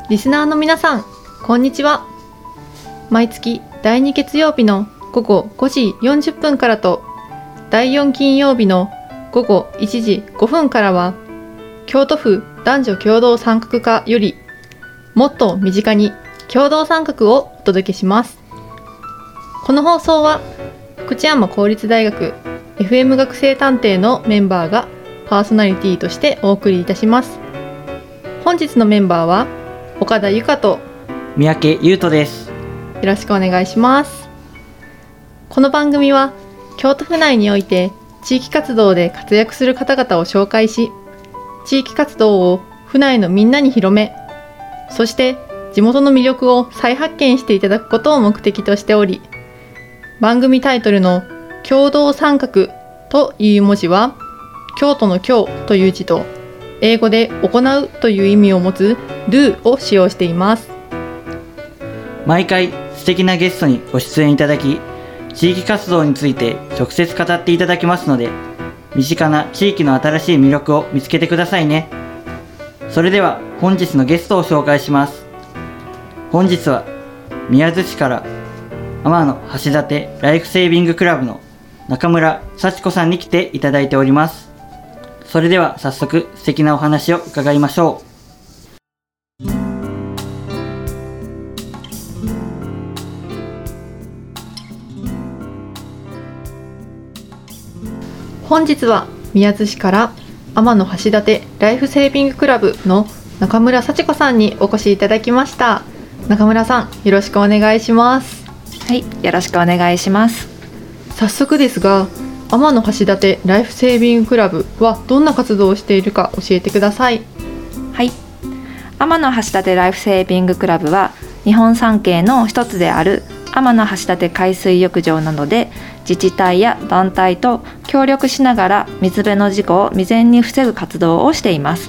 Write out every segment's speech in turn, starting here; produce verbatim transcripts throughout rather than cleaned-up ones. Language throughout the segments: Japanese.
リスナーの皆さん、こんにちは。毎月だいに月曜日の午後ごじよんじゅっぷんからとだいよん金曜日の午後いちじごふんからは、京都府男女共同参画課よりもっと身近に共同参画をお届けします。この放送は福知山公立大学 エフエム 学生探偵のメンバーがパーソナリティとしてお送りいたします。本日のメンバーは岡田由香と三宅優斗です。 よろしくお願いします。この番組は京都府内において地域活動で活躍する方々を紹介し、地域活動を府内のみんなに広め、そして地元の魅力を再発見していただくことを目的としており、番組タイトルの共同参画という文字は京都の京という字と英語で行うという意味を持つ do を使用しています。 毎回素敵なゲストにご出演いただき、地域活動について直接語っていただきますので、身近な地域の新しい魅力を見つけてくださいね。それでは本日のゲストを紹介します。本日は宮津市から天野橋立ライフセービングクラブの中村幸子さんに来ていただいております。それでは早速素敵なお話を伺いましょう。 本日は宮津市から天野橋立ライフセービングクラブの中村幸子さんにお越しいただきました。中村さん、よろしくお願いします。 はい、よろしくお願いします。 早速ですが、天野橋立ライフセービングクラブはどんな活動をしているか教えてください。 はい、天野橋立ライフセービングクラブは日本三景の一つである天野橋立海水浴場などで自治体や団体と協力しながら水辺の事故を未然に防ぐ活動をしています。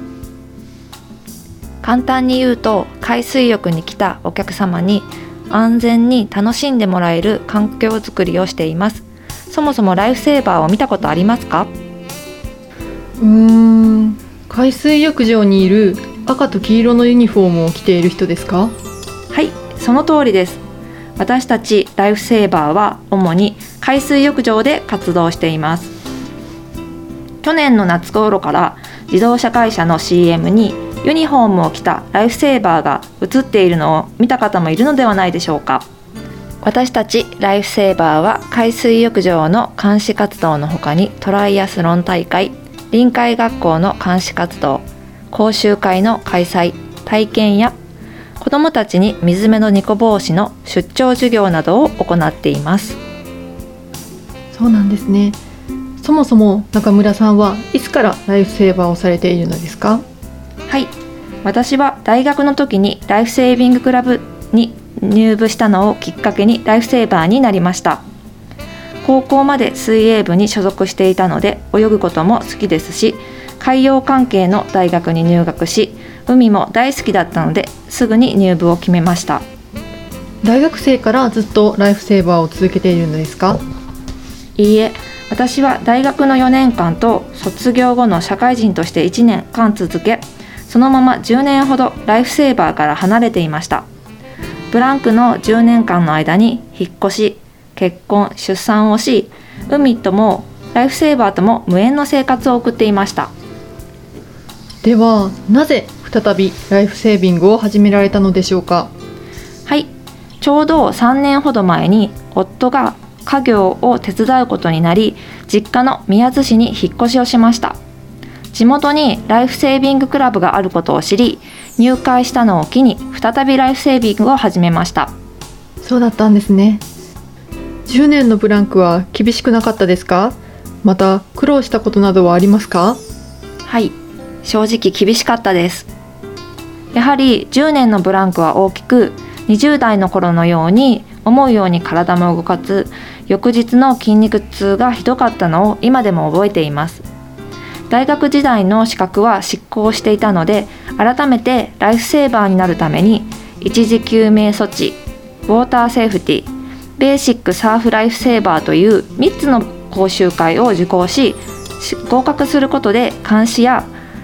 簡単に言うと、海水浴に来たお客様に安全に楽しんでもらえる環境づくりをしています。そもそもライフセーバーを見たことありますか？ うーん海水浴場にいる赤と黄色のユニフォームを着ている人ですか？ はい、その通りです。私たちライフセーバーは主に海水浴場で活動しています。去年の夏頃から自動車会社の シーエム にユニフォームを着たライフセーバーが映っているのを見た方もいるのではないでしょうか。私たちライフセーバーは海水浴場の監視活動の他にトライアスロン大会、臨海学校の監視活動、講習会の開催、体験や子どもたちに水辺の事故防止の出張授業などを行っています。 そうなんですね。そもそも中村さんはいつからライフセーバーをされているのですか？ はい、私は大学の時にライフセービングクラブに入部したのをきっかけにライフセーバーになりました。高校まで水泳部に所属していたので泳ぐことも好きですし、海洋関係の大学に入学し、海も大好きだったのですぐに入部を決めました。 大学生からずっとライフセーバーを続けているのですか？ いいえ、私は大学のよねんかんと卒業後の社会人としていちねんかん続け、そのままじゅうねんほどライフセーバーから離れていました。ブランクのじゅうねんかんの間に引っ越し、結婚、出産をし、海ともライフセーバーとも無縁の生活を送っていました。 では、なぜ再びライフセービングを始められたのでしょうか？ はい、ちょうどさんねんほど前に夫が家業を手伝うことになり、実家の宮津市に引っ越しをしました。地元にライフセービングクラブがあることを知り、入会したのを機に再びライフセービングを始めました。 そうだったんですね。じゅうねんのブランクは厳しくなかったですか？また苦労したことなどはありますか？ はい、正直厳しかったです。やはりじゅうねんのブランクは大きく、にじゅう代の頃のように思うように体も動かず、翌日の筋肉痛がひどかったのを今でも覚えています。大学時代の資格は失効していたので、改めてライフセーバーになるために一時救命措置、ウォーターセーフティ、ベーシックサーフライフセーバーというみっつの講習会を受講し、合格することで監視や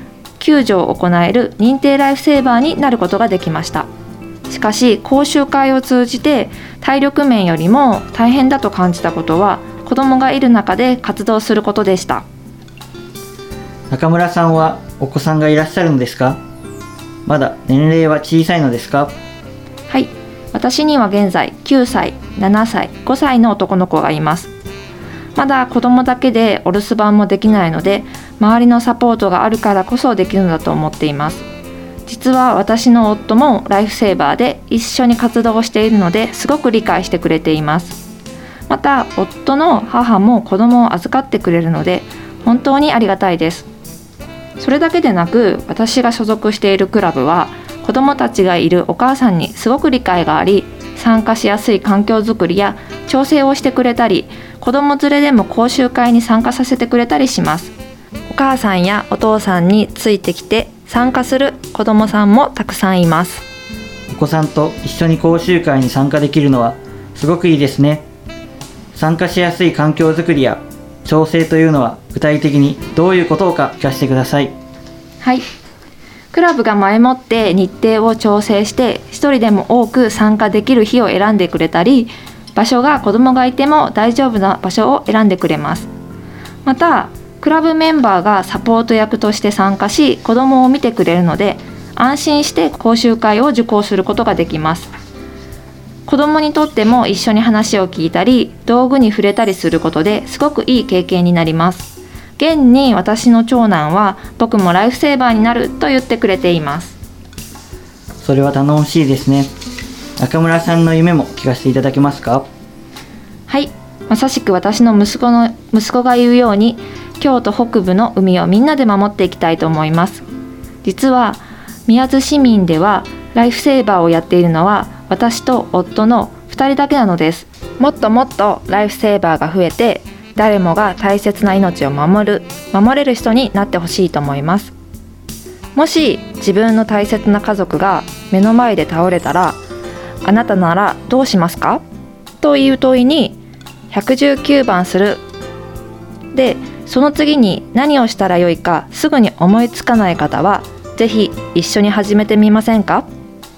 救助を行える認定ライフセーバーになることができました。しかし講習会を通じて体力面よりも大変だと感じたことは、子どもがいる中で活動することでした。 中村さんはお子さんがいらっしゃるのですか？まだ年齢は小さいのですか？ はい、私には現在きゅうさい、ななさい、ごさいの男の子がいます。まだ子供だけでお留守番もできないので、周りのサポートがあるからこそできるのだと思っています。実は私の夫もライフセーバーで一緒に活動をしているので、すごく理解してくれています。また夫の母も子供を預かってくれるので、本当にありがたいです。それだけでなく、私が所属しているクラブは子供たちがいるお母さんにすごく理解があり、参加しやすい環境づくりや調整をしてくれたり、子供連れでも講習会に参加させてくれたりします。お母さんやお父さんについてきて参加する子供さんもたくさんいます。 お子さんと一緒に講習会に参加できるのはすごくいいですね。参加しやすい環境づくりや調整というのは具体的にどういうことか聞かせてください。 はい、クラブが前もって日程を調整して一人でも多く参加できる日を選んでくれたり、場所が子供がいても大丈夫な場所を選んでくれます。またクラブメンバーがサポート役として参加し、子供を見てくれるので安心して講習会を受講することができます。子供にとっても一緒に話を聞いたり道具に触れたりすることですごくいい経験になります。現に私の長男は僕もライフセーバーになると言ってくれています。 それは頼もしいですね。中村さんの夢も聞かせていただけますか？ はい、まさしく私の息子の息子が言うように、京都北部の海をみんなで守っていきたいと思います。実は宮津市民ではライフセーバーをやっているのは私と夫のふたりだけなのです。もっともっとライフセーバーが増えて、誰もが大切な命を守る守れる人になってほしいと思います。もし自分の大切な家族が目の前で倒れたら、あなたならどうしますかという問いにひゃくじゅうきゅうばんするで、その次に何をしたらよいかすぐに思いつかない方はぜひ一緒に始めてみませんか？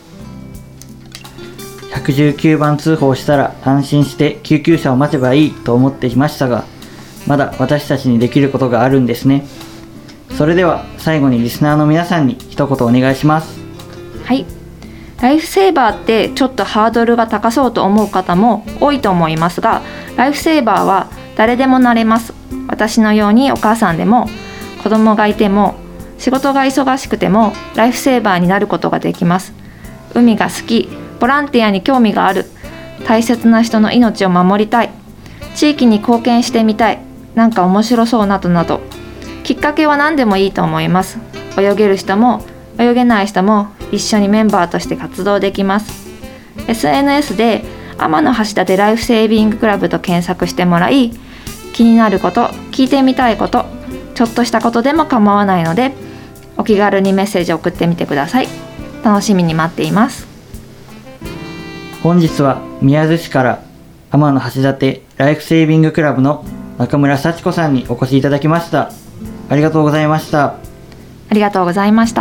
ひゃくじゅうきゅうばん通報したら安心して救急車を待てばいいと思っていましたが、まだ私たちにできることがあるんですね。それでは最後にリスナーの皆さんに一言お願いします。 はい、ライフセーバーってちょっとハードルが高そうと思う方も多いと思いますが、ライフセーバーは誰でもなれます。私のようにお母さんでも子供がいても仕事が忙しくてもライフセーバーになることができます。海が好き、ボランティアに興味がある、大切な人の命を守りたい、地域に貢献してみたい、なんか面白そうなどなど、きっかけは何でもいいと思います。泳げる人も泳げない人も一緒にメンバーとして活動できます。 エスエヌエス で天橋立ライフセービングクラブと検索してもらい、気になること、聞いてみたいこと、ちょっとしたことでも構わないのでお気軽にメッセージを送ってみてください。楽しみに待っています。 本日は宮津市から天橋立ライフセービングクラブの中村幸子さんにお越しいただきました。ありがとうございました。 ありがとうございました。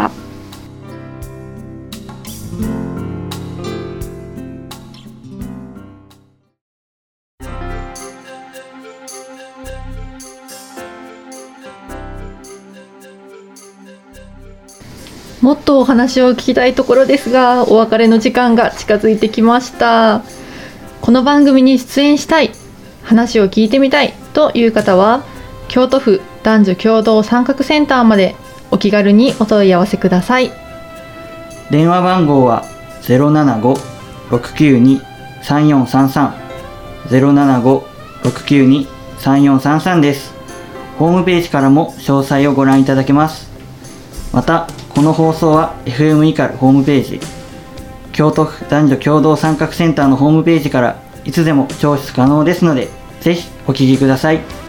もっとお話を聞きたいところですが、お別れの時間が近づいてきました。この番組に出演したい、話を聞いてみたいという方は、京都府男女共同参画センターまでお気軽にお問い合わせください。 電話番号は ゼロななご ろくきゅうに さんよんさんさん ゼロななご ろくきゅうに さんよんさんさん です。ホームページからも詳細をご覧いただけます。またこの放送は エフエム 以下ホームページ、京都府男女共同参画センターのホームページからいつでも聴取可能ですので、ぜひお聞きください。